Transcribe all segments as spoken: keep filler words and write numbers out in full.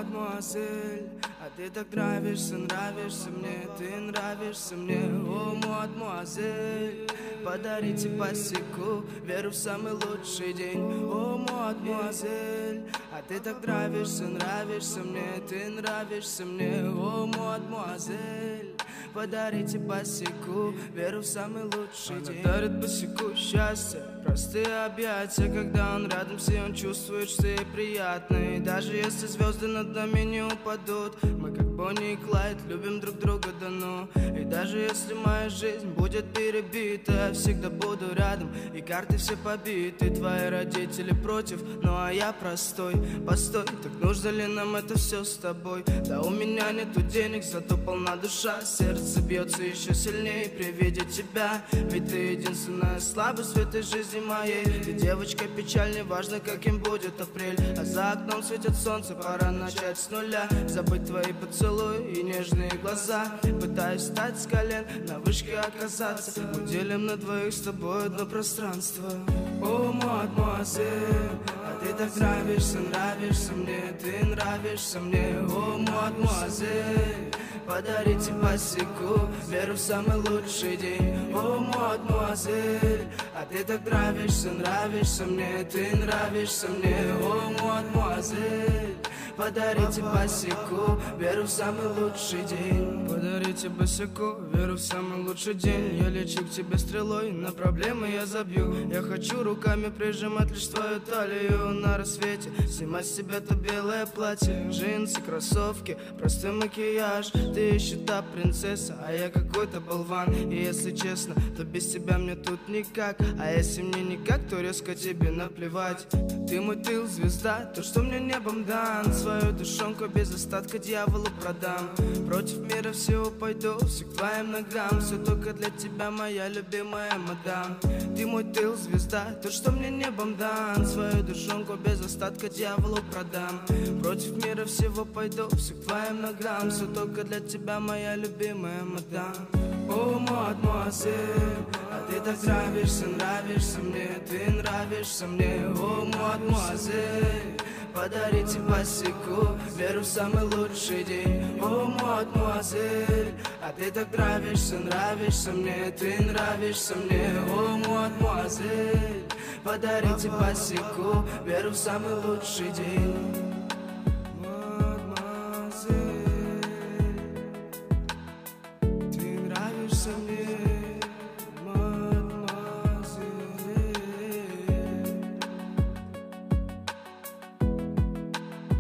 мадемуазель, а ты так нравишься, нравишься мне, ты нравишься мне. О, мадемуазель, подарите посеку, верю в самый лучший день. О, мадемуазель, а ты так нравишься, нравишься мне, ты нравишься мне. О, мадемуазель, подарите посеку, верю в самый лучший день. Она дарит босику счастье, простые объятия. Когда он рядом с ней, он чувствует, что ей приятно. И даже если звезды над нами не упадут, мы как Бонни и Клайд любим друг друга до ну. И даже если моя жизнь будет перебита, я всегда буду рядом, и карты все побиты. Твои родители против, ну а я простой. Постой, так нужно ли нам это все с тобой? Да у меня нету денег, зато полна душа. Сердце бьется еще сильнее при виде тебя, ведь ты единственная слабость в этой жизни моей. Ты девочка печаль, не важно каким будет апрель, а за окном светит солнце, пора начать с нуля. Забыть твои поцелуи и нежные глаза, пытаюсь встать с колен, на вышке оказаться. Мы делим на двоих с тобой одно пространство. О, мадемуазель, а ты так нравишься, нравишься мне, ты нравишься мне. О, мадемуазель, подарите посеку, верю в самый лучший день. О, мадемуазель, а ты так нравишься, нравишься мне, ты нравишься мне. О, мадемуазель, подарите посеку, верю в самый лучший день. Подарите босику, верю в самый лучший день. Я лечу к тебе стрелой, на проблемы я забью. Я хочу руками прижимать лишь твою талию. На рассвете снимать с себя то белое платье, джинсы, кроссовки, простой макияж. Ты еще та принцесса, а я какой-то болван. И если честно, то без тебя мне тут никак. А если мне никак, то резко тебе наплевать. Ты мой тыл, звезда, то, что мне небом дан. Свою душонку без остатка дьяволу продам. Против мира всего пойду, все к твоим ногам. Все только для тебя, моя любимая мадам. Ты мой тыл, звезда, то, что мне небом дан. Свою душонку без остатка дьяволу продам. Против мира всего пойду, все к твоим ногам. Все только для тебя, моя любимая мадам. О, мадемуазель, а ты так нравишься, нравишься мне, ты нравишься мне. О, мадемуазель, подарите посеку, верю в самый лучший день. О, мадемуазель, а ты так нравишься, нравишься мне, ты нравишься мне. О, мадемуазель, подарите посеку, верю в самый лучший день.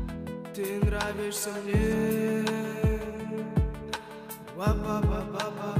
Ты нравишься мне, ва-ба-ба-ба-ба.